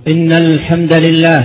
إن الحمد لله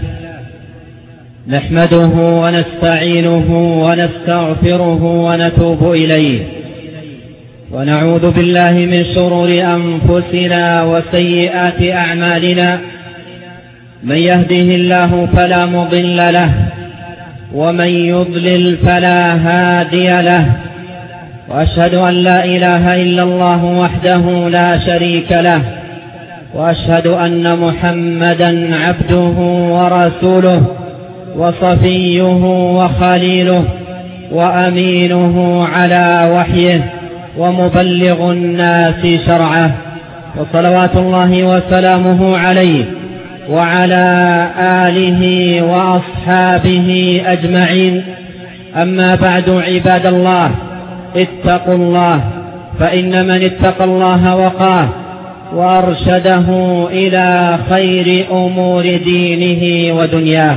نحمده ونستعينه ونستغفره ونتوب إليه، ونعوذ بالله من شرور أنفسنا وسيئات أعمالنا. من يهده الله فلا مضل له، ومن يضلل فلا هادي له، وأشهد أن لا إله إلا الله وحده لا شريك له، وأشهد أن محمدا عبده ورسوله وصفيه وخليله وأمينه على وحيه ومبلغ الناس شرعه، وصلوات الله وسلامه عليه وعلى آله وأصحابه أجمعين. أما بعد، عباد الله، اتقوا الله، فإن من اتقى الله وقاه وأرشده إلى خير أمور دينه ودنياه.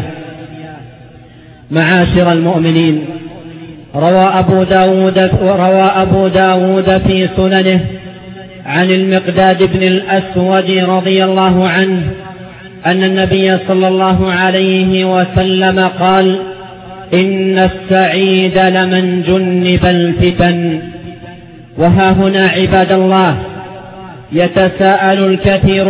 معاشر المؤمنين، روى أبو داود في سننه عن المقداد بن الأسود رضي الله عنه أن النبي صلى الله عليه وسلم قال: إن السعيد لمن جنب الفتن. وها هنا عباد الله يتساءل الكثير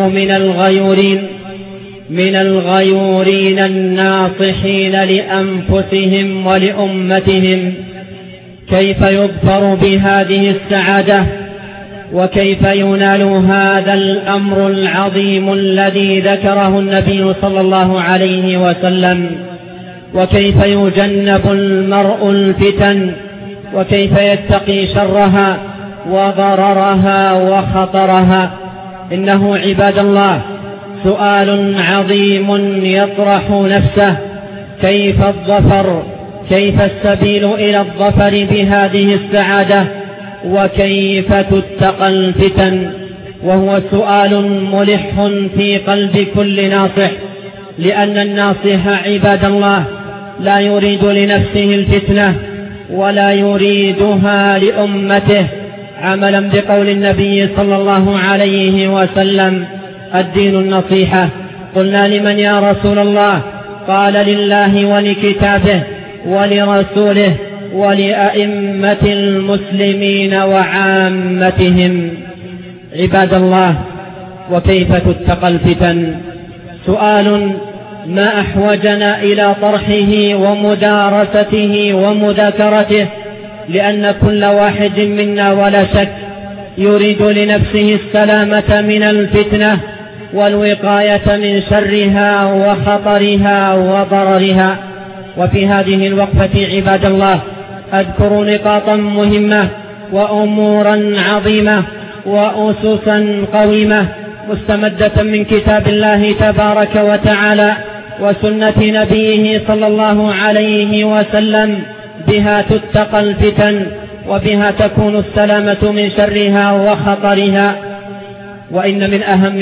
من الغيورين الناصحين لأنفسهم ولأمتهم كيف يظفر بهذه السعادة، وكيف ينال هذا الأمر العظيم الذي ذكره النبي صلى الله عليه وسلم، وكيف يجنب المرء الفتن، وكيف يتقي شرها وضررها وخطرها. إنه عباد الله سؤال عظيم يطرح نفسه: كيف الظفر؟ كيف السبيل إلى الظفر بهذه السعادة؟ وكيف تتقى الفتن؟ وهو سؤال ملح في قلب كل ناصح، لأن الناصح عباد الله لا يريد لنفسه الفتنة ولا يريدها لأمته، عملا بقول النبي صلى الله عليه وسلم: الدين النصيحة. قلنا: لمن يا رسول الله؟ قال: لله ولكتابه ولرسوله ولأئمة المسلمين وعامتهم. عباد الله، وكيف تتقى الفتن؟ سؤال ما أحوجنا إلى طرحه ومدارسته ومذاكرته، لأن كل واحد منا ولا شك يريد لنفسه السلامة من الفتنة والوقاية من شرها وخطرها وضررها. وفي هذه الوقفة عباد الله أذكر نقاطا مهمة وأمورا عظيمة وأسسا قويمة مستمدة من كتاب الله تبارك وتعالى وسنة نبيه صلى الله عليه وسلم، بها تتقى الفتن وبها تكون السلامة من شرها وخطرها. وإن من أهم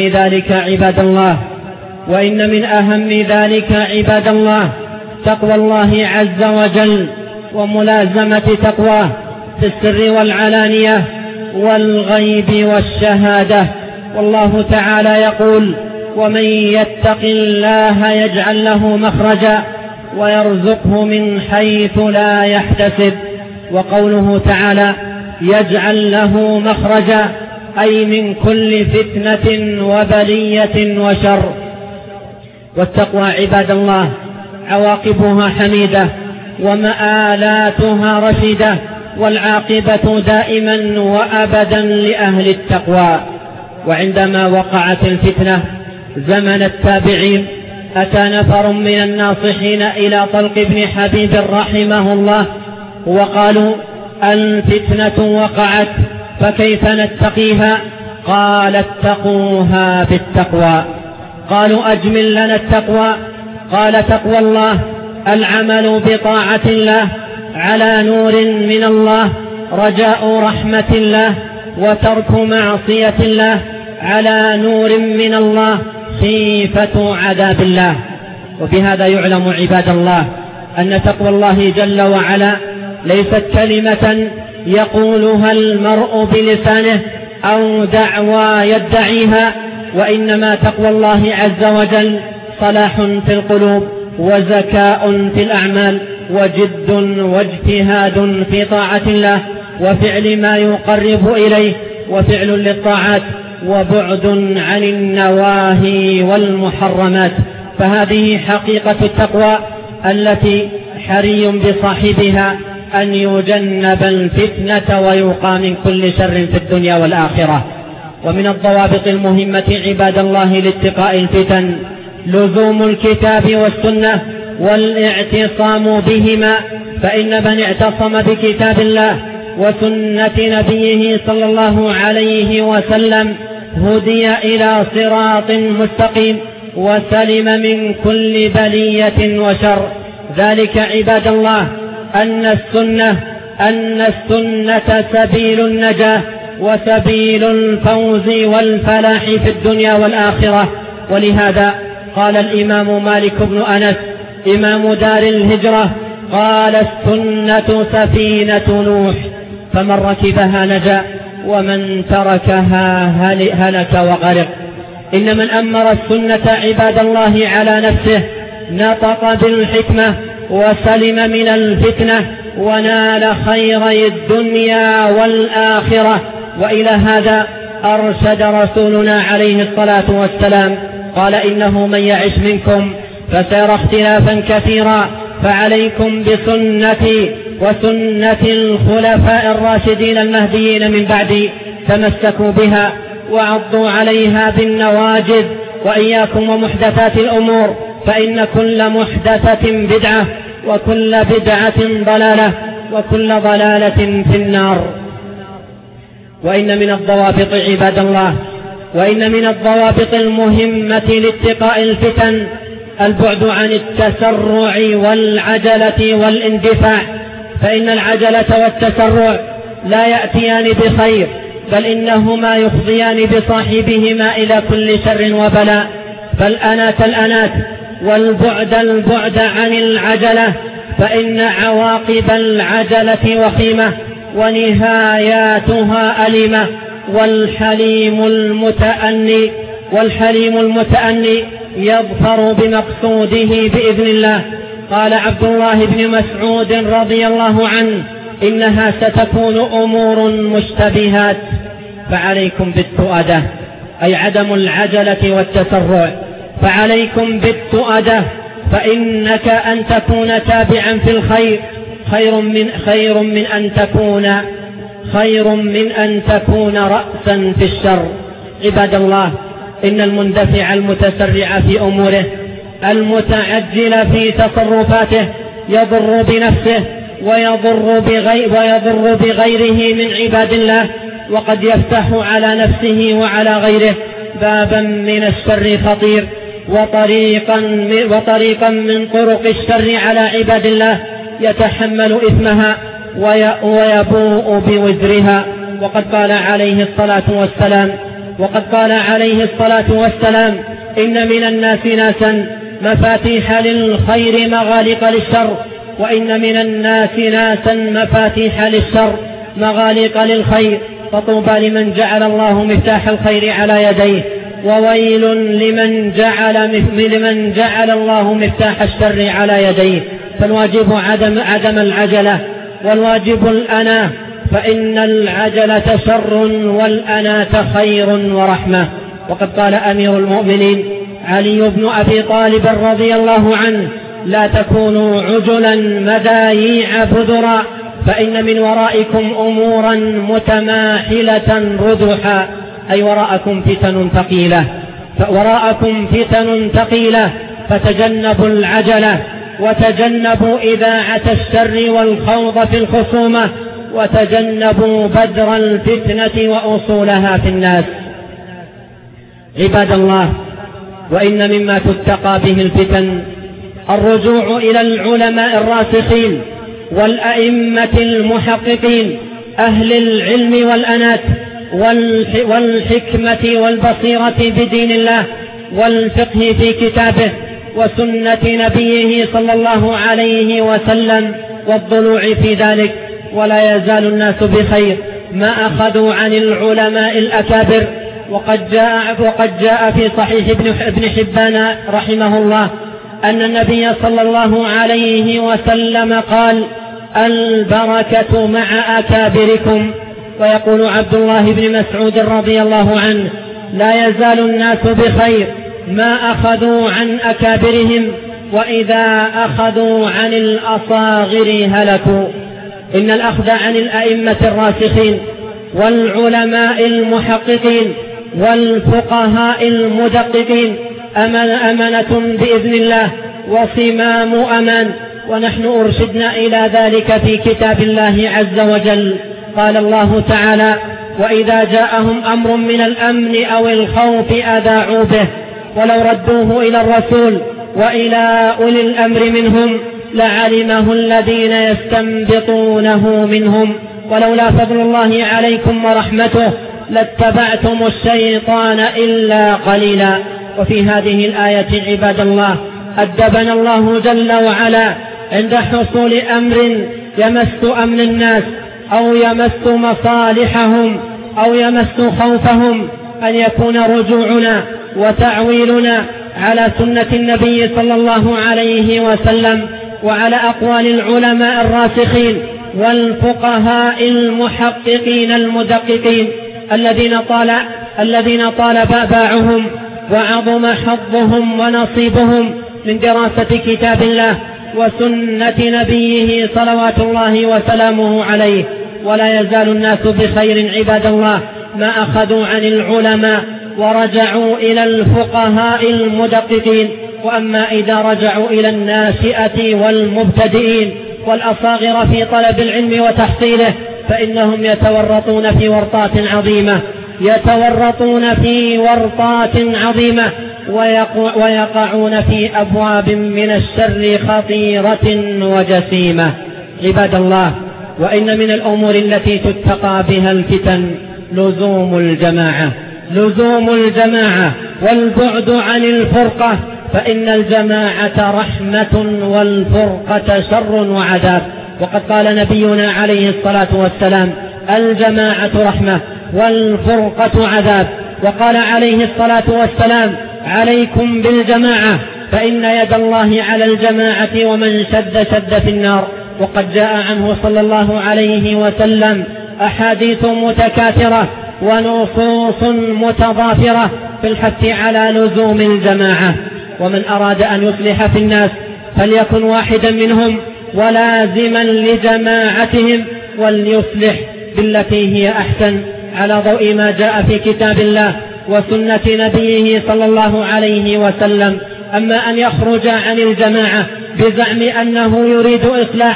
ذلك عباد الله تقوى الله عز وجل وملازمة تقواه في السر والعلانية والغيب والشهادة. والله تعالى يقول: ومن يتق الله يجعل له مخرجا ويرزقه من حيث لا يحتسب. وقوله تعالى: يجعل له مخرجا، أي من كل فتنة وبلية وشر. والتقوى عباد الله عواقبها حميدة ومآلاتها رشيدة، والعاقبة دائما وأبدا لأهل التقوى. وعندما وقعت الفتنة زمن التابعين أتى نفر من الناصحين إلى طلق بن حبيب رحمه الله وقالوا: الفتنة وقعت فكيف نتقيها؟ قال: اتقوها بالتقوى. قالوا: أجمل لنا التقوى. قال: تقوى الله العمل بطاعة الله على نور من الله، رجاء رحمة الله، وترك معصية الله على نور من الله، خيفة عذاب الله. وبهذا يعلم عباد الله أن تقوى الله جل وعلا ليست كلمة يقولها المرء بلسانه أو دعوى يدعيها، وإنما تقوى الله عز وجل صلاح في القلوب وزكاء في الأعمال وجد واجتهاد في طاعة الله وفعل ما يقرب إليه وفعل للطاعات وبعد عن النواهي والمحرمات. فهذه حقيقة التقوى التي حري بصاحبها أن يجنب الفتنة ويوقى من كل شر في الدنيا والآخرة. ومن الضوابط المهمة عباد الله لاتقاء الفتن لزوم الكتاب والسنة والاعتصام بهما، فإن من اعتصم بكتاب الله وسنة نبيه صلى الله عليه وسلم هدي إلى صراط مستقيم وسلم من كل بلية وشر. ذلك عباد الله أن السنة سبيل النجاة وسبيل الفوز والفلاح في الدنيا والآخرة. ولهذا قال الإمام مالك بن أنس إمام دار الهجرة قال السنة سفينة نوح، فمن ركبها نجا ومن تركها هلك وغرق. إن من أمر السنة عباد الله على نفسه نطق بالحكمة وسلم من الفتنة ونال خيري الدنيا والآخرة. وإلى هذا أرشد رسولنا عليه الصلاة والسلام قال إنه من يعش منكم فسيرى اختلافا كثيرا فعليكم بسنتي وسنة الخلفاء الراشدين المهديين من بعدي تمسكوا بها وعضوا عليها بالنواجذ وإياكم ومحدثات الأمور فإن كل محدثة بدعة وكل بدعة ضلالة وكل ضلالة في النار. وإن من الضوابط عباد الله وإن من الضوابط المهمة لاتقاء الفتن البعد عن التسرع والعجلة والاندفاع، فإن العجلة والتسرع لا يأتيان بخير بل إنهما يفضيان بصاحبهما إلى كل شر وبلاء. فالأنات والبعد عن العجلة، فإن عواقب العجلة وخيمة ونهاياتها أليمة. والحليم المتأني يظفر بمقصوده بإذن الله. قال عبد الله بن مسعود رضي الله عنه إنها ستكون أمور مشتبهات فعليكم بالتؤدة، أي عدم العجلة والتسرع، فعليكم بالتؤدة فإنك أن تكون تابعا في الخير خير من أن تكون رأسا في الشر. عباد الله إن المندفع المتسرع في أموره المتعجل في تصرفاته يضر بنفسه ويضر بغيره من عباد الله، وقد يفتح على نفسه وعلى غيره بابا من الشر خطير وطريقا من طرق الشر على عباد الله يتحمل إثمها ويبوء بوزرها. وقد قال عليه الصلاة والسلام إن من الناس ناسا مفاتيح للخير مغالق للشر، وإن من الناس ناسا مفاتيح للشر مغالق للخير، فطوبى لمن جعل الله مفتاح الخير على يديه، وويل لمن جعل الله مفتاح الشر على يديه. فالواجب عدم العجلة، والواجب الأناة، فإن العجلة شر والأناة خير ورحمة. وقد قال أمير المؤمنين علي بن أبي طالب رضي الله عنه لا تكونوا عجلا مداييع بذرا، فإن من ورائكم أمورا متماحلة ردحا، أي وراءكم فتن ثقيلة فتجنبوا العجلة وتجنبوا إذاعة الشر والخوض في الخصومة وتجنبوا بدر الفتنة وأصولها في الناس. عباد الله وإن مما تتقى به الفتن الرجوع إلى العلماء الراسخين والأئمة المحققين أهل العلم والأنات والحكمة والبصيرة بدين الله والفقه في كتابه وسنة نبيه صلى الله عليه وسلم والضلوع في ذلك. ولا يزال الناس بخير ما أخذوا عن العلماء الأكابر وقد جاء في صحيح ابن حبان رحمه الله أن النبي صلى الله عليه وسلم قال: البركة مع أكابركم. ويقول عبد الله بن مسعود رضي الله عنه: لا يزال الناس بخير ما أخذوا عن أكابرهم، وإذا أخذوا عن الأصاغر هلكوا. إن الأخذ عن الأئمة الراسخين والعلماء المحققين والفقهاء المدققين أمانة بإذن الله وصمام أمان، ونحن أرشدنا إلى ذلك في كتاب الله عز وجل. قال الله تعالى: وإذا جاءهم أمر من الأمن أو الخوف أذاعوا به، ولو ردوه إلى الرسول وإلى أولي الأمر منهم لعلمه الذين يستنبطونه منهم، ولولا فضل الله عليكم ورحمته لاتبعتم الشيطان إلا قليلا. وفي هذه الآية عباد الله أدبنا الله جل وعلا عند حصول أمر يمس أمن الناس أو يمس مصالحهم أو يمس خوفهم أن يكون رجوعنا وتعويلنا على سنة النبي صلى الله عليه وسلم وعلى أقوال العلماء الراسخين والفقهاء المحققين المدققين الذين طال باعهم وعظم حظهم ونصيبهم من دراسة كتاب الله وسنة نبيه صلوات الله وسلامه عليه. ولا يزال الناس بخير عباد الله ما أخذوا عن العلماء ورجعوا إلى الفقهاء المدققين. وأما إذا رجعوا إلى الناشئة والمبتدئين والأصاغر في طلب العلم وتحصيله فإنهم يتورطون في ورطات عظيمة ويقعون في أبواب من الشر خطيرة وجسيمة. عباد الله، وإن من الأمور التي تتقى بها الفتن لزوم الجماعة والبعد عن الفرقة، فإن الجماعة رحمة والفرقة شر وعذاب. وقد قال نبينا عليه الصلاة والسلام: الجماعة رحمة والفرقة عذاب. وقال عليه الصلاة والسلام: عليكم بالجماعة فإن يد الله على الجماعة ومن شد في النار. وقد جاء عنه صلى الله عليه وسلم أحاديث متكاثرة ونصوص متضافرة في الحث على لزوم الجماعة. ومن أراد أن يصلح في الناس فليكن واحدا منهم ولازما لجماعتهم، وليصلح بالتي هي أحسن على ضوء ما جاء في كتاب الله وسنة نبيه صلى الله عليه وسلم. أما أن يخرج عن الجماعة بزعم أنه يريد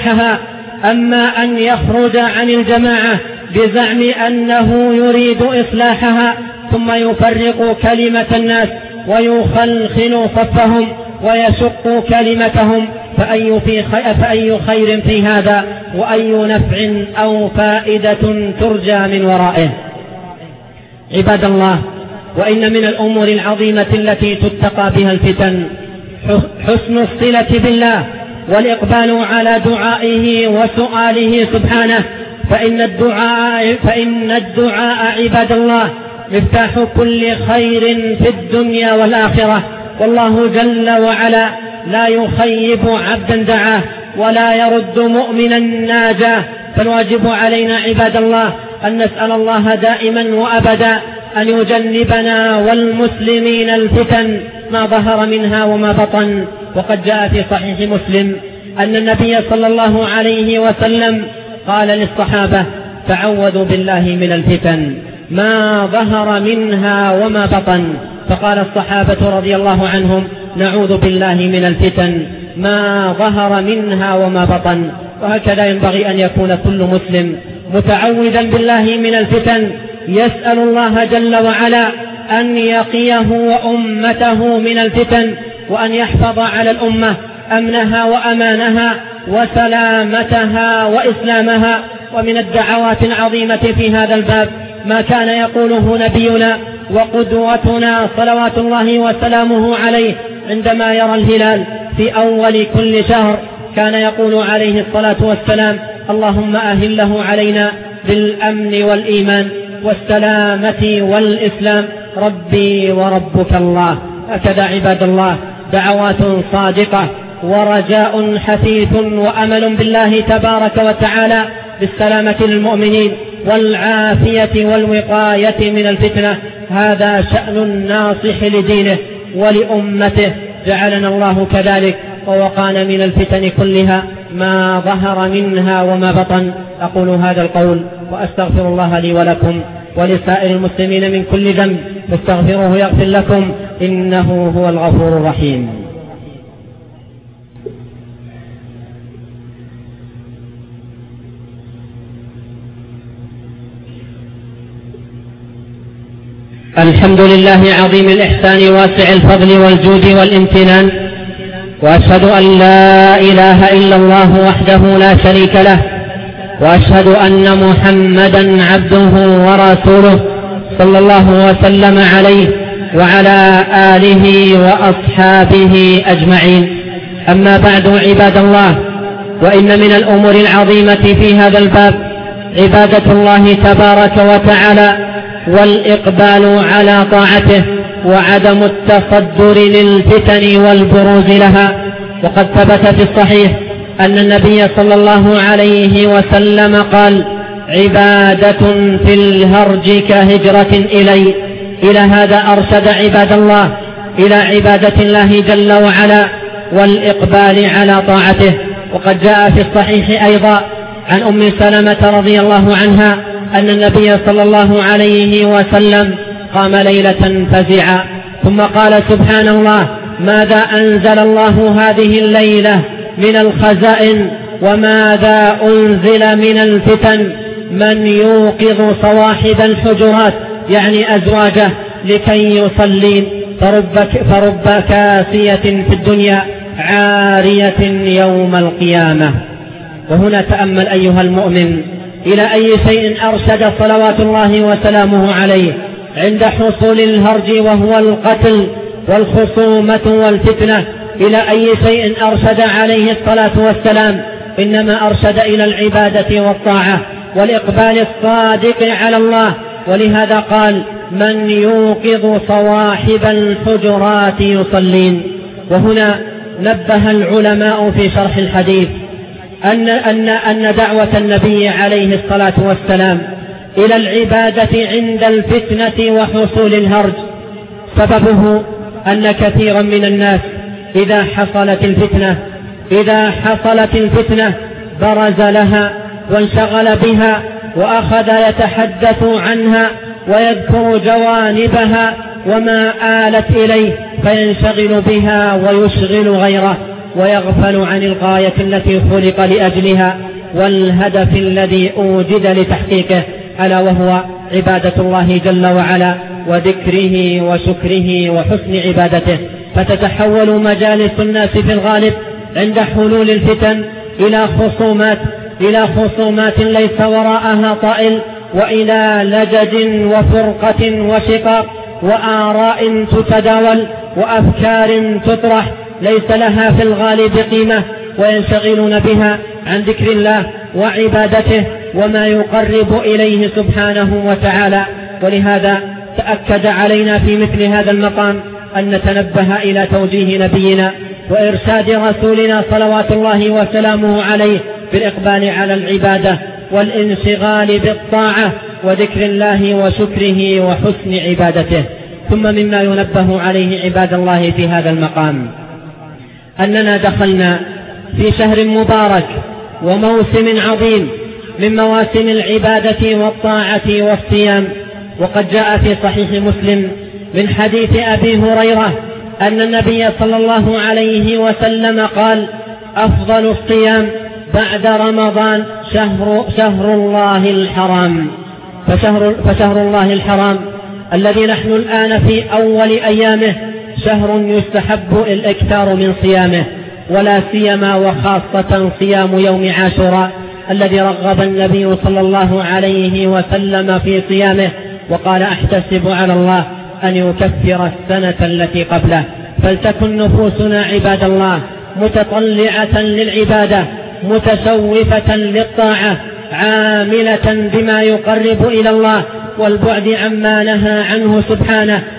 إصلاحها ثم يفرق كلمة الناس ويخلخل صفهم ويشق كلمتهم، فأي خير في هذا وأي نفع أو فائدة ترجى من ورائه. عباد الله، وإن من الأمور العظيمة التي تتقى بها الفتن حسن الصلة بالله والإقبال على دعائه وسؤاله سبحانه، فإن الدعاء عباد الله مفتاح كل خير في الدنيا والآخرة، والله جل وعلا لا يخيب عبدا دعاه ولا يرد مؤمنا ناجاه. فالواجب علينا عباد الله أن نسأل الله دائما وأبدا أن يجنبنا والمسلمين الفتن ما ظهر منها وما بطن. وقد جاء في صحيح مسلم أن النبي صلى الله عليه وسلم قال للصحابة: تعوذوا بالله من الفتن ما ظهر منها وما بطن. فقال الصحابة رضي الله عنهم: نعوذ بالله من الفتن ما ظهر منها وما بطن. وهكذا ينبغي أن يكون كل مسلم متعوذا بالله من الفتن، يسأل الله جل وعلا أن يقيه وأمته من الفتن، وأن يحفظ على الأمة أمنها وأمانها وسلامتها وإسلامها. ومن الدعوات العظيمة في هذا الباب ما كان يقوله نبينا وقدوتنا صلوات الله وسلامه عليه عندما يرى الهلال في أول كل شهر، كان يقول عليه الصلاة والسلام: اللهم أهله علينا بالأمن والإيمان والسلامة والإسلام، ربي وربك الله. هكذا عباد الله دعوات صادقة ورجاء حثيث وأمل بالله تبارك وتعالى بالسلامة للمؤمنين والعافية والوقاية من الفتنة. هذا شأن الناصح لدينه ولأمته، جعلنا الله كذلك ووقانا من الفتن كلها ما ظهر منها وما بطن. أقول هذا القول وأستغفر الله لي ولكم ولسائر المسلمين من كل ذنب، فاستغفروه يغفر لكم إنه هو الغفور الرحيم. الحمد لله عظيم الإحسان واسع الفضل والجود والامتنان، وأشهد أن لا إله إلا الله وحده لا شريك له، وأشهد أن محمدا عبده ورسوله صلى الله وسلم عليه وعلى آله وأصحابه أجمعين. أما بعد عباد الله، وإن من الأمور العظيمة في هذا الباب عبادة الله تبارك وتعالى والإقبال على طاعته وعدم التصدر للفتن والبروز لها. وقد ثبت في الصحيح أن النبي صلى الله عليه وسلم قال: عبادة في الهرج كهجرة إلي. إلى هذا أرشد عباد الله إلى عبادة الله جل وعلا والإقبال على طاعته. وقد جاء في الصحيح أيضا عن أم سلمة رضي الله عنها أن النبي صلى الله عليه وسلم قام ليلة فزعا ثم قال: سبحان الله، ماذا أنزل الله هذه الليلة من الخزائن وماذا أنزل من الفتن؟ من يوقظ صواحب الحجرات، يعني أزواجه، لكي يصلين، فرب كاسية في الدنيا عارية يوم القيامة. وهنا تأمل أيها المؤمن إلى أي شيء أرشد صلوات الله وسلامه عليه عند حصول الهرج وهو القتل والخصومة والفتنة. إلى أي شيء أرشد عليه الصلاة والسلام؟ إنما أرشد إلى العبادة والطاعة والإقبال الصادق على الله. ولهذا قال: من يوقظ صواحب الحجرات يصلين. وهنا نبه العلماء في شرح الحديث أن دعوة النبي عليه الصلاة والسلام إلى العبادة عند الفتنة وحصول الهرج سببه أن كثيرا من الناس إذا حصلت الفتنة برز لها وانشغل بها وأخذ يتحدث عنها ويذكر جوانبها وما آلت إليه، فينشغل بها ويشغل غيره ويغفل عن الغاية التي خلق لأجلها والهدف الذي أوجد لتحقيقه، ألا وهو عبادة الله جل وعلا وذكره وشكره وحسن عبادته. فتتحول مجالس الناس في الغالب عند حلول الفتن إلى خصومات ليس وراءها طائل، وإلى لجج وفرقة وشقاق وآراء تتداول وأفكار تطرح ليس لها في الغالب قيمة، وينشغلون بها عن ذكر الله وعبادته وما يقرب إليه سبحانه وتعالى. ولهذا تأكد علينا في مثل هذا المقام أن نتنبه إلى توجيه نبينا وإرشاد رسولنا صلوات الله وسلامه عليه بالإقبال على العبادة والانشغال بالطاعة وذكر الله وشكره وحسن عبادته. ثم مما ينبه عليه عباد الله في هذا المقام أننا دخلنا في شهر مبارك وموسم عظيم من مواسم العبادة والطاعة والصيام. وقد جاء في صحيح مسلم من حديث أبي هريرة أن النبي صلى الله عليه وسلم قال: أفضل الصيام بعد رمضان شهر الله الحرام. فشهر الله الحرام الذي نحن الآن في أول أيامه شهر يستحب الإكثار من صيامه، ولا سيما وخاصة صيام يوم عاشوراء الذي رغب النبي صلى الله عليه وسلم في صيامه وقال: أحتسب على الله أن يكفر السنة التي قبله. فلتكن نفوسنا عباد الله متطلعة للعبادة متشوفة للطاعة عاملة بما يقرب إلى الله والبعد عما نهى عنه سبحانه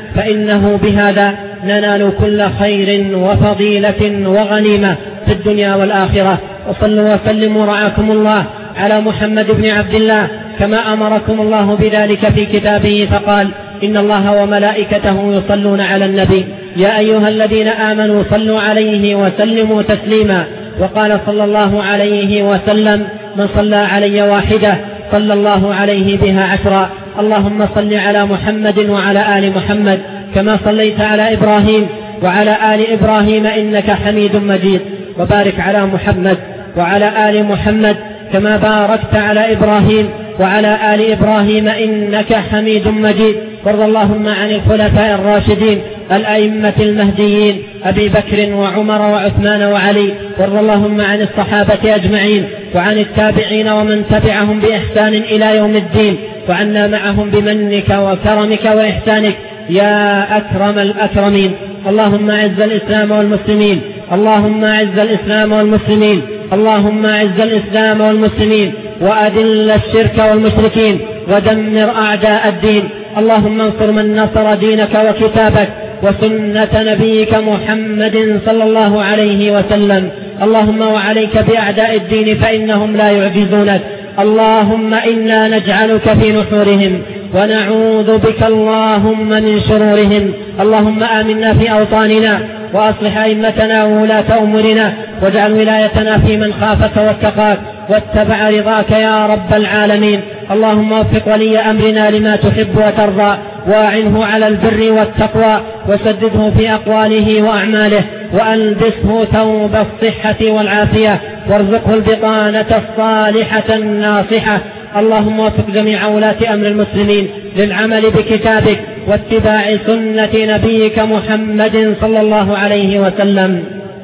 فإنه بهذا ننال كل خير وفضيلة وغنيمة في الدنيا والآخرة. وصلوا وسلموا رعاكم الله على محمد بن عبد الله كما أمركم الله بذلك في كتابه، فقال: إن الله وملائكته يصلون على النبي يا أيها الذين آمنوا صلوا عليه وسلموا تسليما. وقال صلى الله عليه وسلم: من صلى علي واحدة صلى الله عليه بها 10. اللهم صل على محمد وعلى آل محمد كما صليت على إبراهيم وعلى آل إبراهيم إنك حميد مجيد، وبارك على محمد وعلى آل محمد كما باركت على إبراهيم وعلى آل إبراهيم إنك حميد مجيد. وارض اللهم عن الخلفاء الراشدين الأئمة المهديين أبي بكر وعمر وعثمان وعلي. وارض اللهم عن الصحابة أجمعين وعن التابعين ومن تبعهم بإحسان إلى يوم الدين، وعنا معهم بمنك وكرمك وإحسانك يا أكرم الأكرمين. اللهم أعز الإسلام والمسلمين، اللهم أعز الإسلام والمسلمين، اللهم أعز الإسلام والمسلمين، وأذل الشرك والمشركين، ودمر أعداء الدين. اللهم انصر من نصر دينك وكتابك وسنة نبيك محمد صلى الله عليه وسلم. اللهم وعليك بأعداء الدين فإنهم لا يعجزونك. اللهم إنا نجعلك في نحورهم ونعوذ بك اللهم من شرورهم. اللهم آمنا في أوطاننا وأصلح أئمتنا وولاة أمورنا، واجعل ولايتنا في من خافك واتقاك واتبع رضاك يا رب العالمين. اللهم وفق ولي أمرنا لما تحب وترضى، واعنه على البر والتقوى، وسدده في أقواله وأعماله، وألبسه ثوب الصحة والعافية، وارزقه البطانة الصالحة الناصحة. اللهم وفق جميع ولاة أمر المسلمين للعمل بكتابك واتباع سنة نبيك محمد صلى الله عليه وسلم،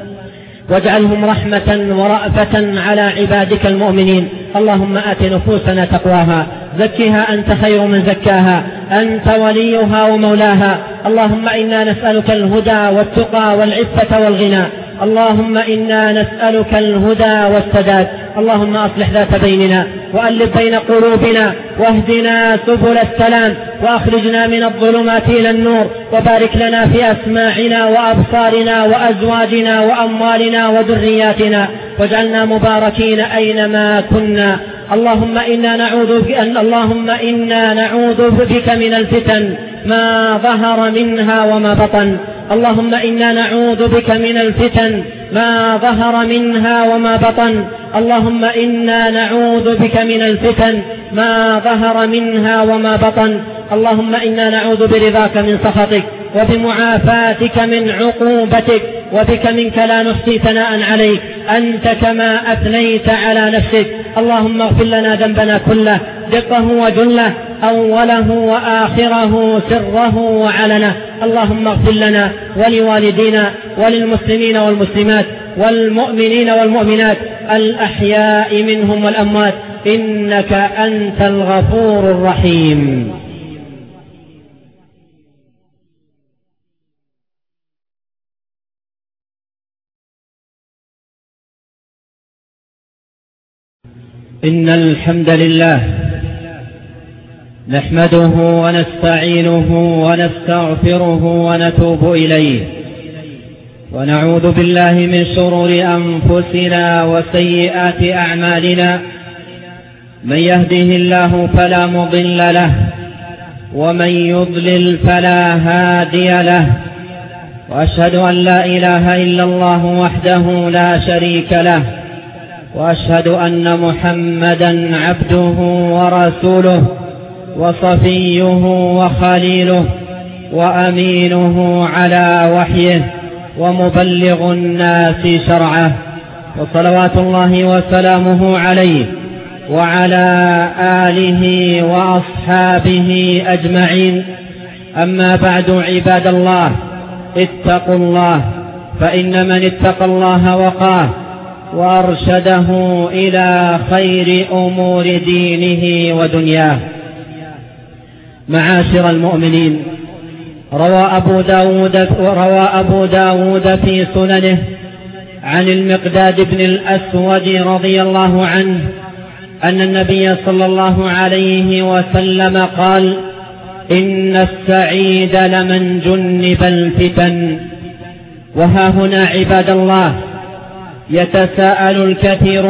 واجعلهم رحمة ورأفة على عبادك المؤمنين. اللهم آت نفوسنا تقواها، زكها أنت خير من زكاها، أنت وليها ومولاها. اللهم إنا نسألك الهدى والتقى والعفة والغنى. اللهم إنا نسألك الهدى والسداد. اللهم أصلح ذات بيننا وألف بين قلوبنا، واهدنا سبل السلام، وأخرجنا من الظلمات إلى النور، وبارك لنا في أسماعنا وأبصارنا وأزواجنا وأموالنا وذرياتنا، واجعلنا مباركين أينما كنا. اللهم إنا نعوذ بك من الفتن ما ظهر منها وما بطن. اللهم إنا نعوذ بك من الفتن ما ظهر منها وما بطن. اللهم إنا نعوذ بك من الفتن ما ظهر منها وما بطن. اللهم إنا نعوذ برضاك من سخطك وبمعافاتك من عقوبتك، وبك منك لا نحصي ثناء عليك أنت كما أثنيت على نفسك. اللهم اغفر لنا ذنبنا كله، دقه وجله، أوله وآخره، سره وعلنه. اللهم اغفر لنا ولوالدينا وللمسلمين والمسلمات والمؤمنين والمؤمنات الأحياء منهم والأموات، إنك أنت الغفور الرحيم. إن الحمد لله نحمده ونستعينه ونستغفره ونتوب إليه، ونعوذ بالله من شرور أنفسنا وسيئات أعمالنا. من يهده الله فلا مضل له، ومن يضلل فلا هادي له، وأشهد أن لا إله إلا الله وحده لا شريك له، وأشهد أن محمدا عبده ورسوله وصفيه وخليله وأمينه على وحيه ومبلغ الناس شرعه، وصلوات الله وسلامه عليه وعلى آله وأصحابه أجمعين. أما بعد، عباد الله، اتقوا الله، فإن من اتقى الله وقاه وأرشده إلى خير أمور دينه ودنياه. معاشر المؤمنين، روى أبو داود في سننه عن المقداد بن الأسود رضي الله عنه أن النبي صلى الله عليه وسلم قال: إن السعيد لمن جنب الفتن. وها هنا عباد الله يتساءل الكثير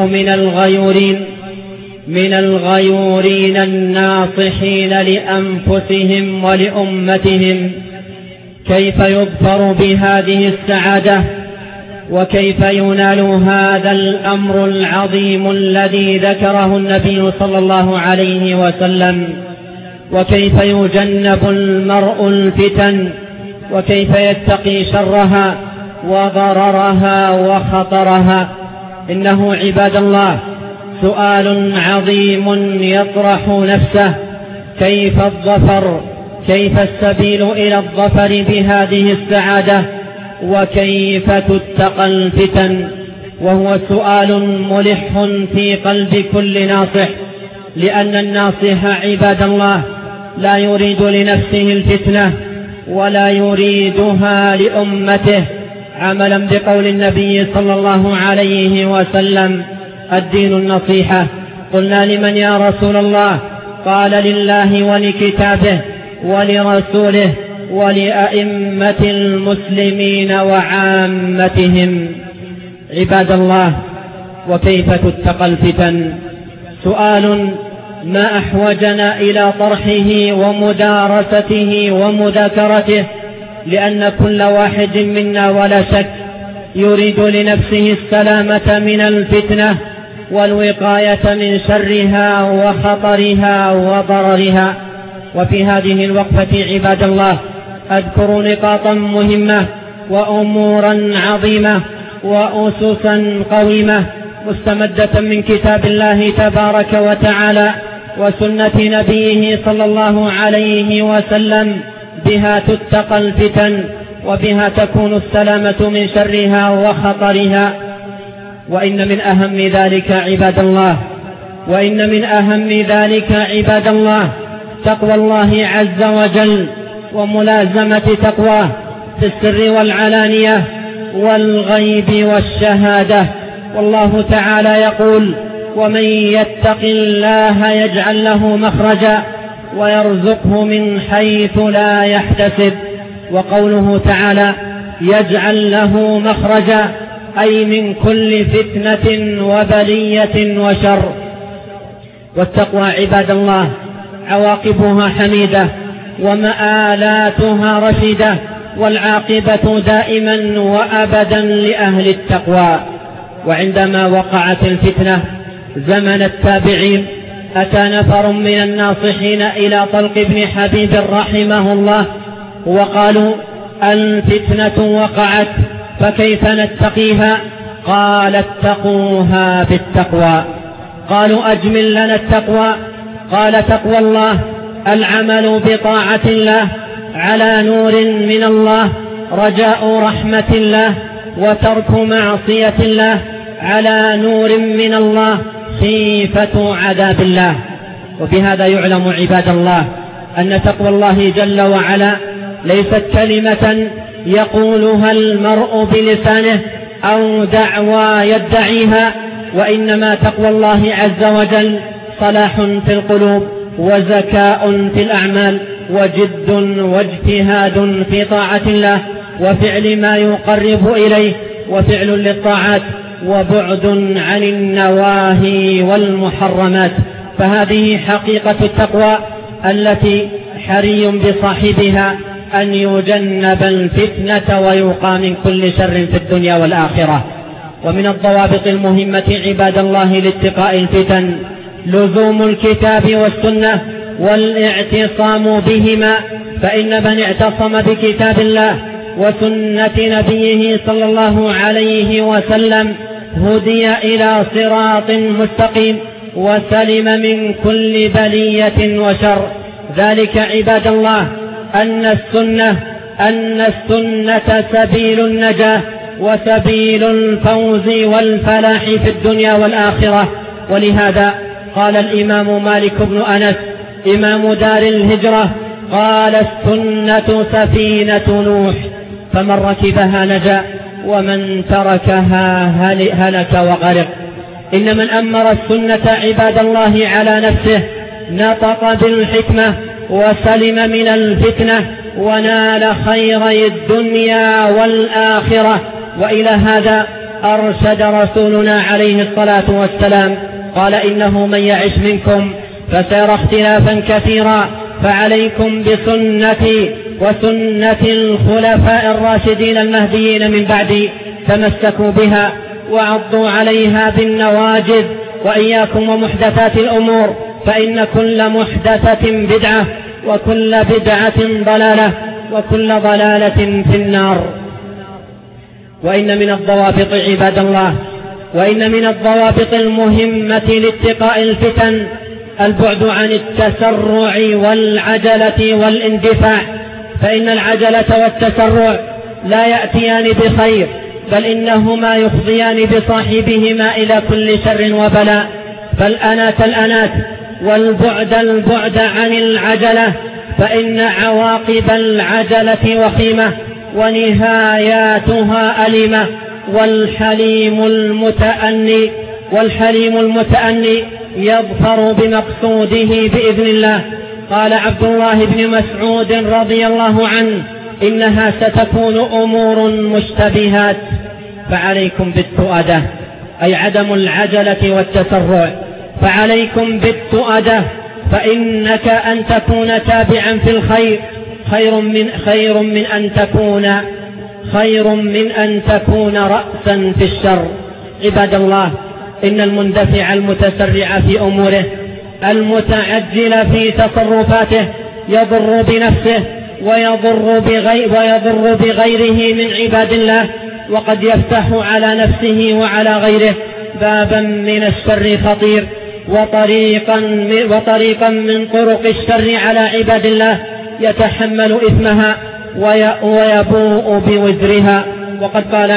من الغيورين الناصحين لأنفسهم ولأمتهم كيف يظفر بهذه السعادة، وكيف ينال هذا الأمر العظيم الذي ذكره النبي صلى الله عليه وسلم، وكيف يجنب المرء الفتن، وكيف يتقي شرها وضررها وخطرها. إنه عباد الله سؤال عظيم يطرح نفسه: كيف الظفر؟ كيف السبيل إلى الظفر بهذه السعادة؟ وكيف تتقى الفتن؟ وهو سؤال ملح في قلب كل ناصح، لأن الناصح عباد الله لا يريد لنفسه الفتنة ولا يريدها لأمته، عملا بقول النبي صلى الله عليه وسلم: الدين النصيحة. قلنا: لمن يا رسول الله؟ قال: لله ولكتابه ولرسوله ولأئمة المسلمين وعامتهم. عباد الله، وكيف تتقى الفتن؟ سؤال ما أحوجنا إلى طرحه ومدارسته ومذاكرته، لأن كل واحد منا ولا شك يريد لنفسه السلامة من الفتنة والوقاية من شرها وخطرها وضررها. وفي هذه الوقفة عباد الله أذكر نقاطا مهمة وأمورا عظيمة وأسسا قويمة مستمدة من كتاب الله تبارك وتعالى وسنة نبيه صلى الله عليه وسلم، بها تتقى الفتن وبها تكون السلامة من شرها وخطرها. وإن من أهم ذلك عباد الله تقوى الله عز وجل وملازمة تقواه في السر والعلانية والغيب والشهادة. والله تعالى يقول: ومن يتق الله يجعل له مخرجا ويرزقه من حيث لا يحتسب. وقوله تعالى: يجعل له مخرجا، أي من كل فتنة وبلية وشر. والتقوى عباد الله عواقبها حميدة ومآلاتها رشيدة، والعاقبة دائما وأبدا لأهل التقوى. وعندما وقعت الفتنة زمن التابعين أتى نفر من الناصحين إلى طلق بن حبيب رحمه الله وقالوا: الفتنة وقعت فكيف نتقيها؟ قال: اتقوها بالتقوى. قالوا: أجمل لنا التقوى. قال: تقوى الله العمل بطاعة الله على نور من الله، رجاء رحمة الله، وترك معصية الله على نور من الله، خيفة عذاب الله. وبهذا يعلم عباد الله أن تقوى الله جل وعلا ليست كلمة يقولها المرء بلسانه أو دعوى يدعيها، وإنما تقوى الله عز وجل صلاح في القلوب وزكاء في الأعمال وجد واجتهاد في طاعة الله وفعل ما يقرب إليه وفعل للطاعات وبعد عن النواهي والمحرمات. فهذه حقيقة التقوى التي حري بصاحبها أن يجنب الفتنة ويوقى من كل شر في الدنيا والآخرة. ومن الضوابط المهمة عباد الله لاتقاء الفتن لزوم الكتاب والسنة والاعتصام بهما، فإن من اعتصم بكتاب الله وسنة نبيه صلى الله عليه وسلم هدي إلى صراط مستقيم وسلم من كل بلية وشر. ذلك عباد الله أن السنة سبيل النجاة وسبيل الفوز والفلاح في الدنيا والآخرة. ولهذا قال الإمام مالك بن أنس إمام دار الهجرة: قال: السنة سفينة نوح، فمن ركبها نجا ومن تركها هلك وغرق. إن من أمر السنة عباد الله على نفسه نطق بالحكمة وسلم من الفتنة ونال خيري الدنيا والآخرة. وإلى هذا أرشد رسولنا عليه الصلاة والسلام، قال: إنه من يعش منكم فسيرى اختلافا كثيرا، فعليكم بسنتي وسنة الخلفاء الراشدين المهديين من بعدي، تمسكوا بها وعضوا عليها بالنواجذ، وإياكم ومحدثات الأمور، فإن كل محدثة بدعة، وكل بدعة ضلالة، وكل ضلالة في النار. وإن من الضوابط عباد الله، وإن من الضوابط المهمة لاتقاء الفتن البعد عن التسرع والعجلة والاندفاع، فإن العجلة والتسرع لا يأتيان بخير، بل إنهما يفضيان بصاحبهما إلى كل شر وبلاء. فالأنات والبعد عن العجلة، فإن عواقب العجلة وخيمة ونهاياتها أليمة. والحليم المتأني يظفر بمقصوده بإذن الله. قال عبد الله بن مسعود رضي الله عنه: إنها ستكون أمور مشتبهات، فعليكم بالتؤدة، أي عدم العجلة والتسرع، فعليكم بالتؤدة، فإنك أن تكون تابعا في الخير خير من أن تكون رأسا في الشر. عباد الله، إن المندفع المتسرع في أموره المتعجل في تصرفاته يضر بنفسه ويضر بغيره من عباد الله، وقد يفتح على نفسه وعلى غيره بابا من الشر خطير، وطريقا من طرق الشر على عباد الله يتحمل إثمها ويبوء بوزرها. وقد قال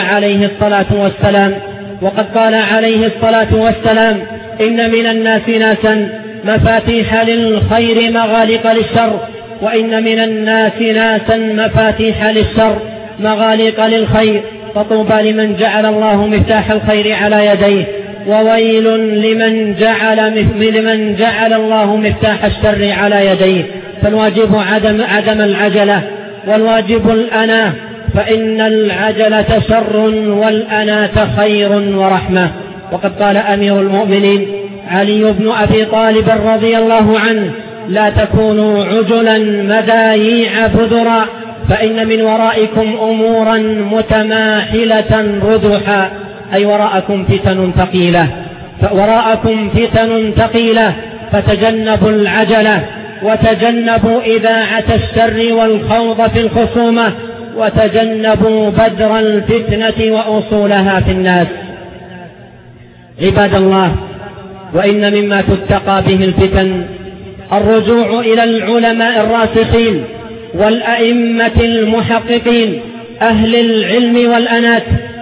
عليه الصلاة والسلام: إن من الناس ناسا مفاتيح للخير مغالق للشر، وإن من الناس ناسا مفاتيح للشر مغالق للخير، فطوبى لمن جعل الله مفتاح الخير على يديه، وويل لمن جعل الله مفتاح الشر على يديه. فالواجب عدم العجلة، والواجب الأناة، فإن العجلة شر والأناة خير ورحمة. وقد قال أمير المؤمنين علي بن أبي طالب رضي الله عنه: لا تكونوا عجلا مداييع بذرا، فإن من ورائكم أمورا متماحلة ردحا، أي وراءكم فتن ثقيلة، فتجنبوا العجلة، وتجنبوا إذاعة الشر والخوض في الخصومة، وتجنبوا بدر الفتنة وأصولها في الناس. عباد الله، وإن مما تتقى به الفتن الرجوع إلى العلماء الراسخين والأئمة المحققين أهل العلم والأنات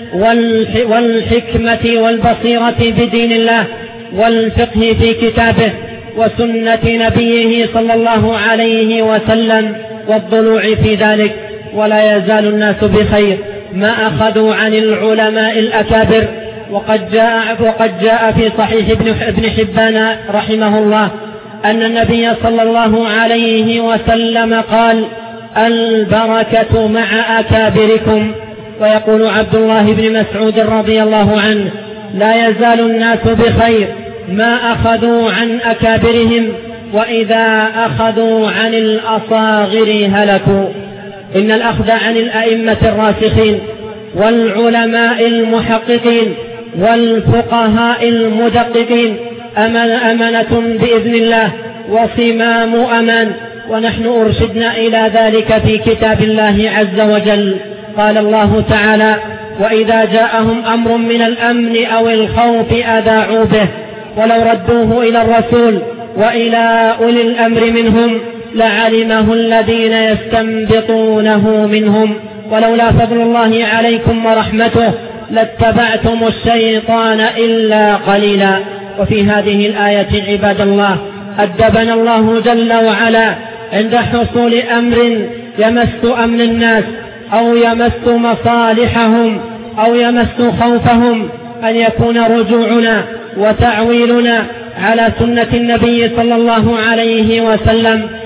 والحكمة والبصيرة بدين الله والفقه في كتابه وسنة نبيه صلى الله عليه وسلم والضلوع في ذلك. ولا يزال الناس بخير ما أخذوا عن العلماء الأكابر. وقد جاء في صحيح ابن حبان رحمه الله أن النبي صلى الله عليه وسلم قال: البركة مع أكابركم. ويقول عبد الله بن مسعود رضي الله عنه: لا يزال الناس بخير ما أخذوا عن أكابرهم، وإذا أخذوا عن الأصاغر هلكوا. إن الأخذ عن الأئمة الراسخين والعلماء المحققين والفقهاء المدققين أمانة بإذن الله وصمام أمان، ونحن أرشدنا إلى ذلك في كتاب الله عز وجل. قال الله تعالى: وإذا جاءهم أمر من الأمن أو الخوف أذاعوا به، ولو ردوه إلى الرسول وإلى أولي الأمر منهم لعلمه الذين يستنبطونه منهم، ولولا فضل الله عليكم ورحمته لاتبعتم الشيطان إلا قليلا. وفي هذه الآية عباد الله أدبنا الله جل وعلا عند حصول أمر يمس أمن الناس أو يمس مصالحهم أو يمس خوفهم، أن يكون رجوعنا وتعويلنا على سنة النبي صلى الله عليه وسلم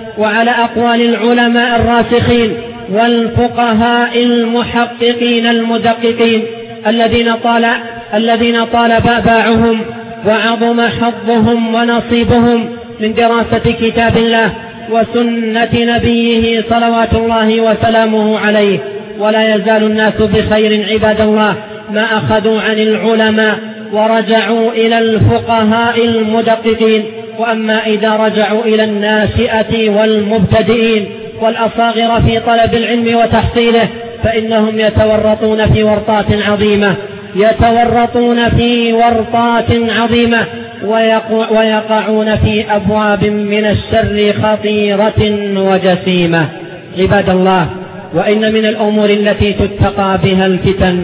وعلى أقوال العلماء الراسخين والفقهاء المحققين المدققين الذين طال باعهم وعظم حظهم ونصيبهم من دراسة كتاب الله وسنة نبيه صلوات الله وسلامه عليه. ولا يزال الناس بخير عباد الله ما أخذوا عن العلماء ورجعوا إلى الفقهاء المدققين. وأما إذا رجعوا إلى الناشئة والمبتدئين والأصاغر في طلب العلم وتحصيله فإنهم يتورطون في ورطات عظيمة ويقعون في أبواب من الشر خطيرة وجسيمة. عباد الله، وإن من الأمور التي تتقى بها الفتن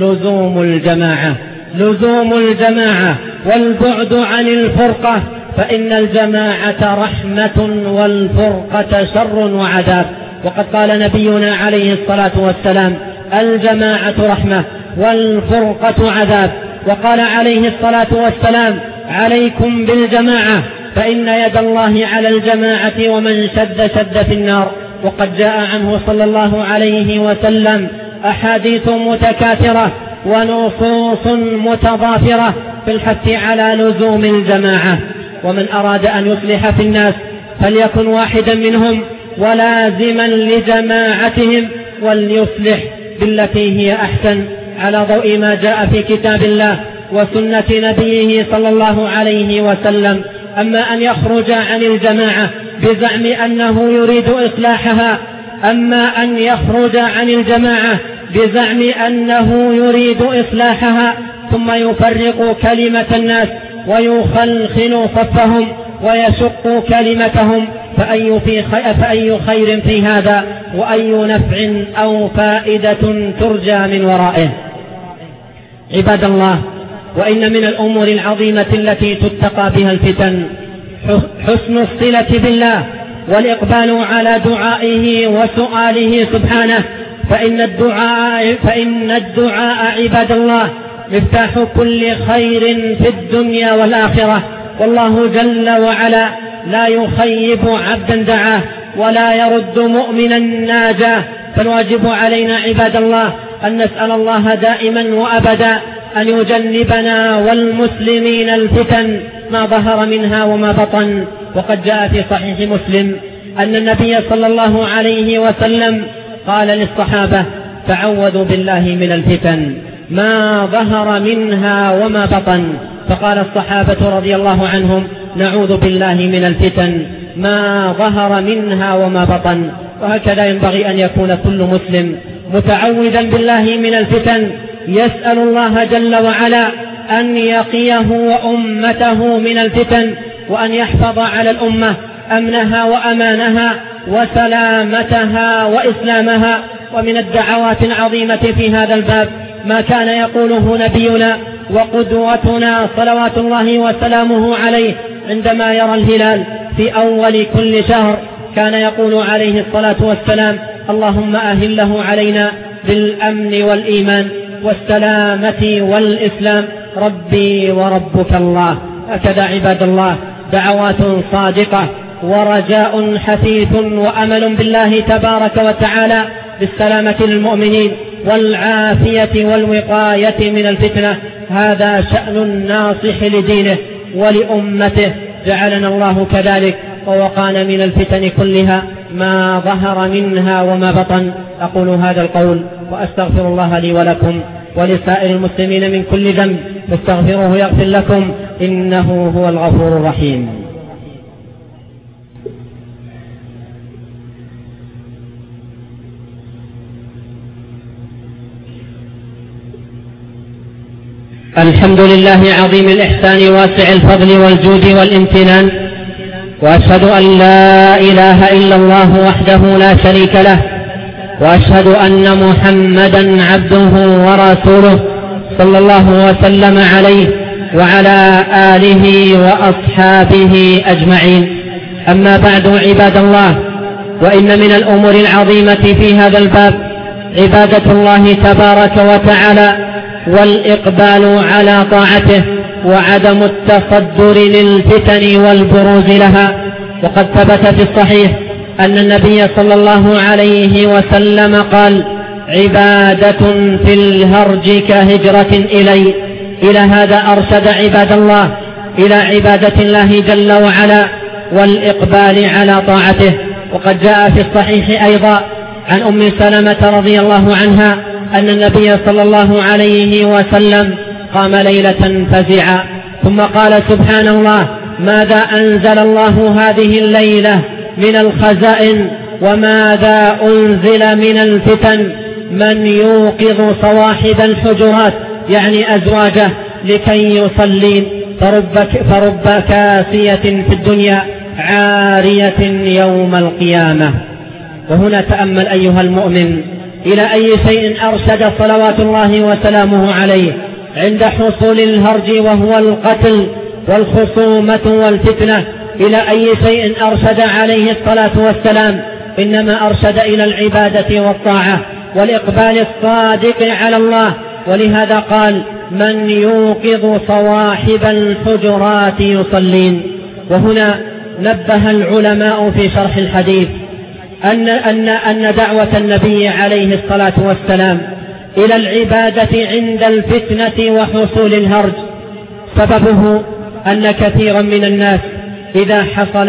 لزوم الجماعة والبعد عن الفرقة، فإن الجماعة رحمة والفرقة شر وعذاب. وقد قال نبينا عليه الصلاة والسلام: الجماعة رحمة والفرقة عذاب. وقال عليه الصلاة والسلام: عليكم بالجماعة فإن يد الله على الجماعة ومن شد في النار. وقد جاء عنه صلى الله عليه وسلم أحاديث متكاثرة ونصوص متضافرة في الحث على لزوم الجماعة. ومن أراد أن يصلح في الناس فليكن واحدا منهم ولازما لجماعتهم، وليصلح بالتي هي أحسن على ضوء ما جاء في كتاب الله وسنة نبيه صلى الله عليه وسلم. أما أن يخرج عن الجماعة بزعم أنه يريد إصلاحها ثم يفرق كلمة الناس ويخلخل صفهم ويشق كلمتهم، فأي خير في هذا وأي نفع أو فائدة ترجى من ورائه. عباد الله، وإن من الأمور العظيمة التي تتقى بها الفتن حسن الصلة بالله والإقبال على دعائه وسؤاله سبحانه، فإن الدعاء عباد الله مفتاح كل خير في الدنيا والآخرة. والله جل وعلا لا يخيب عبدا دعاه ولا يرد مؤمنا ناجاه. فالواجب علينا عباد الله أن نسأل الله دائما وأبدا أن يجنبنا والمسلمين الفتن ما ظهر منها وما بطن. وقد جاء في صحيح مسلم أن النبي صلى الله عليه وسلم قال للصحابة: تعوذوا بالله من الفتن ما ظهر منها وما بطن. فقال الصحابة رضي الله عنهم: نعوذ بالله من الفتن ما ظهر منها وما بطن. وهكذا ينبغي أن يكون كل مسلم متعوذا بالله من الفتن، يسأل الله جل وعلا أن يقيه وأمته من الفتن، وأن يحفظ على الأمة أمنها وأمانها وسلامتها وإسلامها. ومن الدعوات العظيمة في هذا الباب ما كان يقوله نبينا وقدوتنا صلوات الله وسلامه عليه عندما يرى الهلال في أول كل شهر، كان يقول عليه الصلاة والسلام: اللهم أهله علينا بالأمن والإيمان والسلامة والإسلام، ربي وربك الله. هكذا عباد الله دعوات صادقة ورجاء حثيث وأمل بالله تبارك وتعالى بالسلامة للمؤمنين والعافية والوقاية من الفتنة. هذا شأن الناصح لدينه ولأمته، جعلنا الله كذلك ووقانا من الفتن كلها ما ظهر منها وما بطن. أقول هذا القول وأستغفر الله لي ولكم ولسائر المسلمين من كل ذنب، فاستغفروه يغفر لكم، إنه هو الغفور الرحيم. الحمد لله عظيم الإحسان واسع الفضل والجود والامتنان، وأشهد أن لا إله إلا الله وحده لا شريك له، وأشهد أن محمدا عبده ورسوله صلى الله وسلم عليه وعلى آله وأصحابه أجمعين. أما بعد عباد الله، وإن من الأمور العظيمة في هذا الباب عبادة الله تبارك وتعالى والإقبال على طاعته وعدم التصدر للفتن والبروز لها. وقد ثبت في الصحيح أن النبي صلى الله عليه وسلم قال: عبادة في الهرج كهجرة إلي. إلى هذا أرشد عباد الله إلى عبادة الله جل وعلا والإقبال على طاعته. وقد جاء في الصحيح أيضا عن أم سلمة رضي الله عنها أن النبي صلى الله عليه وسلم قام ليلة فزعا ثم قال: سبحان الله، ماذا أنزل الله هذه الليلة من الخزائن وماذا أنزل من الفتن، من يوقظ صواحب الحجرات يعني أزواجه لكي يصلين، فرب كاسية في الدنيا عارية يوم القيامة. وهنا تأمل أيها المؤمن إلى أي شيء أرشد صلوات الله وسلامه عليه عند حصول الهرج وهو القتل والخصومة والفتنة. إلى أي شيء أرشد عليه الصلاة والسلام؟ إنما أرشد إلى العبادة والطاعة والإقبال الصادق على الله. ولهذا قال: من يوقظ صواحب الحجرات يصلين. وهنا نبه العلماء في شرح الحديث أن دعوة النبي عليه الصلاة والسلام إلى العبادة عند الفتنة وحصول الهرج سببه أن كثيرا من الناس إذا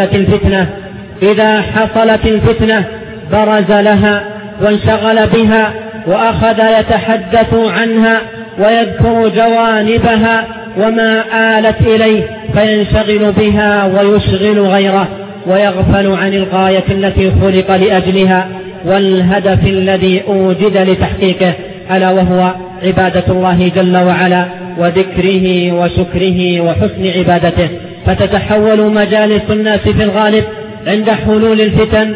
حصلت الفتنة برز لها وانشغل بها وأخذ يتحدث عنها ويذكر جوانبها وما آلت إليه، فينشغل بها ويشغل غيره ويغفل عن الغاية التي خلق لأجلها والهدف الذي أوجد لتحقيقه، ألا وهو عبادة الله جل وعلا وذكره وشكره وحسن عبادته. فتتحول مجالس الناس في الغالب عند حلول الفتن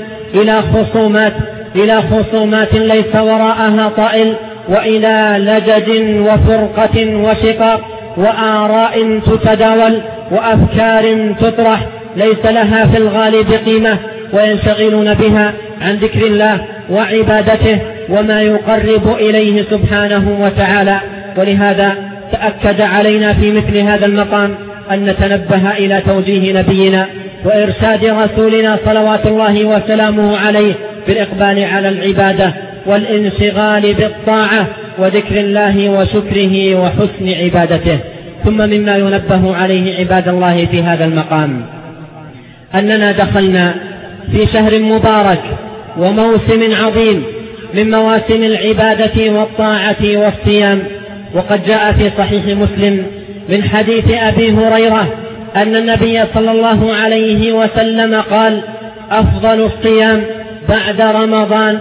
إلى خصومات ليس وراءها طائل، وإلى لجج وفرقة وشقاق وآراء تتداول وأفكار تطرح ليس لها في الغالب قيمة، وينشغلون بها عن ذكر الله وعبادته وما يقرب إليه سبحانه وتعالى. ولهذا تأكد علينا في مثل هذا المقام أن نتنبه إلى توجيه نبينا وإرشاد رسولنا صلوات الله وسلامه عليه بالإقبال على العبادة والانشغال بالطاعة وذكر الله وشكره وحسن عبادته. ثم مما ينبه عليه عباد الله في هذا المقام أننا دخلنا في شهر مبارك وموسم عظيم من مواسم العبادة والطاعة والصيام. وقد جاء في صحيح مسلم من حديث أبي هريرة أن النبي صلى الله عليه وسلم قال: أفضل الصيام بعد رمضان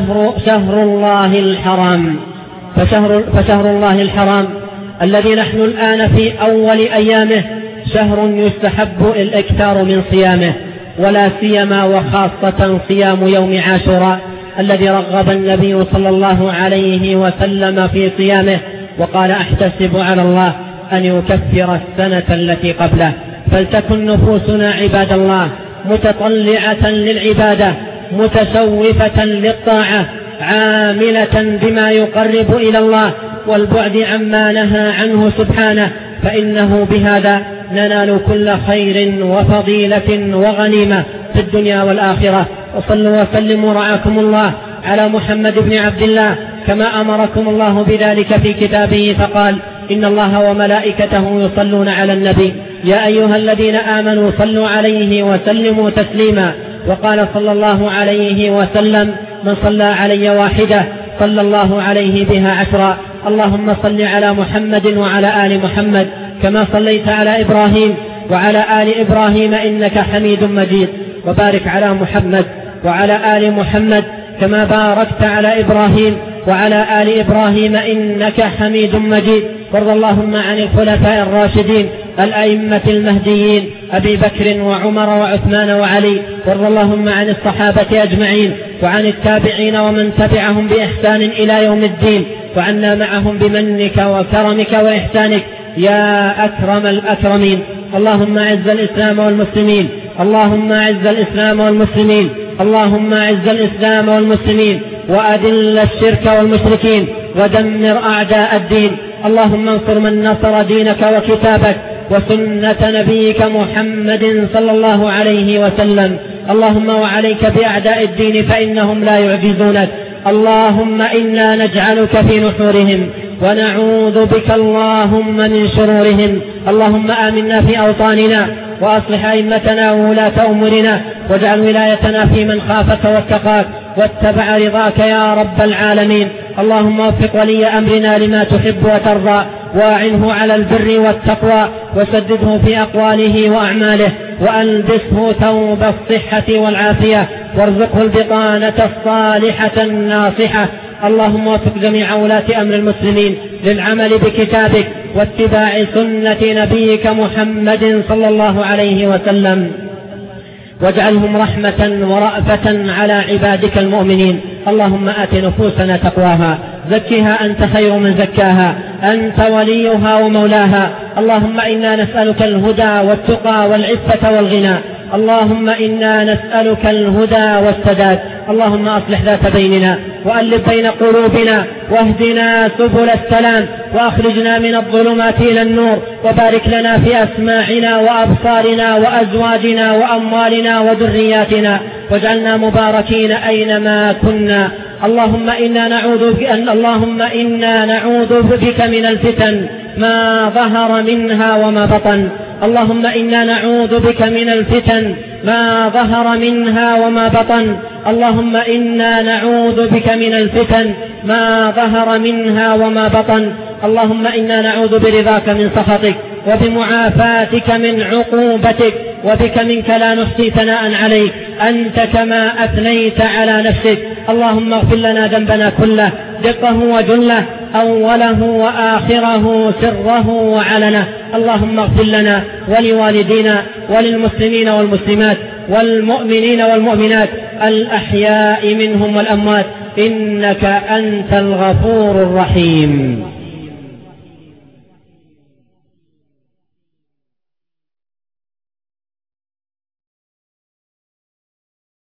شهر الله الحرام. فشهر الله الحرام الذي نحن الآن في أول أيامه شهر يستحب الإكثار من صيامه، ولا سيما وخاصة صيام يوم عاشوراء الذي رغب النبي صلى الله عليه وسلم في صيامه وقال: أحتسب على الله أن يكفر السنة التي قبله. فلتكن نفوسنا عباد الله متطلعة للعبادة متشوفة للطاعة عاملة بما يقرب إلى الله والبعد عما نهى عنه سبحانه، فإنه بهذا ننال كل خير وفضيلة وغنيمة في الدنيا والآخرة. وصلوا وسلموا رعاكم الله على محمد بن عبد الله كما أمركم الله بذلك في كتابه، فقال: إن الله وملائكته يصلون على النبي يا أيها الذين آمنوا صلوا عليه وسلموا تسليما. وقال صلى الله عليه وسلم: من صلى علي واحدة صلى الله عليه بها 10. اللهم صل على محمد وعلى آل محمد كما صليت على إبراهيم وعلى آل إبراهيم إنك حميد مجيد، وبارك على محمد وعلى آل محمد كما باركت على إبراهيم وعلى آل إبراهيم إنك حميد مجيد. وارض اللهم عن الخلفاء الراشدين الأئمة المهديين أبي بكر وعمر وعثمان وعلي. وارض اللهم عن الصحابة أجمعين وعن التابعين ومن تبعهم بإحسان إلى يوم الدين، وعنا معهم بمنك وكرمك وإحسانك يا أكرم الأكرمين. اللهم أعز الإسلام والمسلمين، اللهم أعز الإسلام والمسلمين، اللهم أعز الإسلام والمسلمين وأذل الشرك والمشركين ودمر أعداء الدين. اللهم انصر من نصر دينك وكتابك وسنة نبيك محمد صلى الله عليه وسلم. اللهم وعليك بأعداء الدين فإنهم لا يعجزونك. اللهم إنا نجعلك في نحورهم ونعوذ بك اللهم من شرورهم. اللهم آمنا في أوطاننا وأصلح أئمتنا وولاة أمورنا واجعل ولايتنا في من خافك واتقاك واتبع رضاك يا رب العالمين. اللهم وفق ولي أمرنا لما تحب وترضى واعنه على البر والتقوى وسدده في أقواله وأعماله وألبسه ثوب الصحة والعافية وارزقه البطانة الصالحة الناصحة. اللهم وفق جميع ولاة أمر المسلمين للعمل بكتابك واتباع سنة نبيك محمد صلى الله عليه وسلم واجعلهم رحمة ورأفة على عبادك المؤمنين. اللهم آت نفوسنا تقواها زكها أنت خير من زكاها أنت وليها ومولاها. اللهم إنا نسألك الهدى والتقى والعفة والغنى. اللهم إنا نسألك الهدى والسداد. اللهم أصلح ذات بيننا وألف بين قلوبنا واهدنا سبل السلام وأخرجنا من الظلمات إلى النور وبارك لنا في أسماعنا وأبصارنا وأزواجنا وأموالنا وذرياتنا واجعلنا مباركين أينما كنا. اللهم إنا نعوذ بك من الفتن ما ظهر منها وما بطن. اللهم إنا نعوذ بك من الفتن ما ظهر منها وما بطن. اللهم إنا نعوذ بك من الفتن ما ظهر منها وما بطن. اللهم إنا نعوذ برضاك من سخطك وبمعافاتك من عقوبتك وبك منك لا نحصي ثناء عليك أنت كما أثنيت على نفسك. اللهم اغفر لنا ذنبنا كله دقه وجله أوله وآخره سره وعلنه. اللهم اغفر لنا ولوالدينا وللمسلمين والمسلمات والمؤمنين والمؤمنات الأحياء منهم والأموات إنك أنت الغفور الرحيم.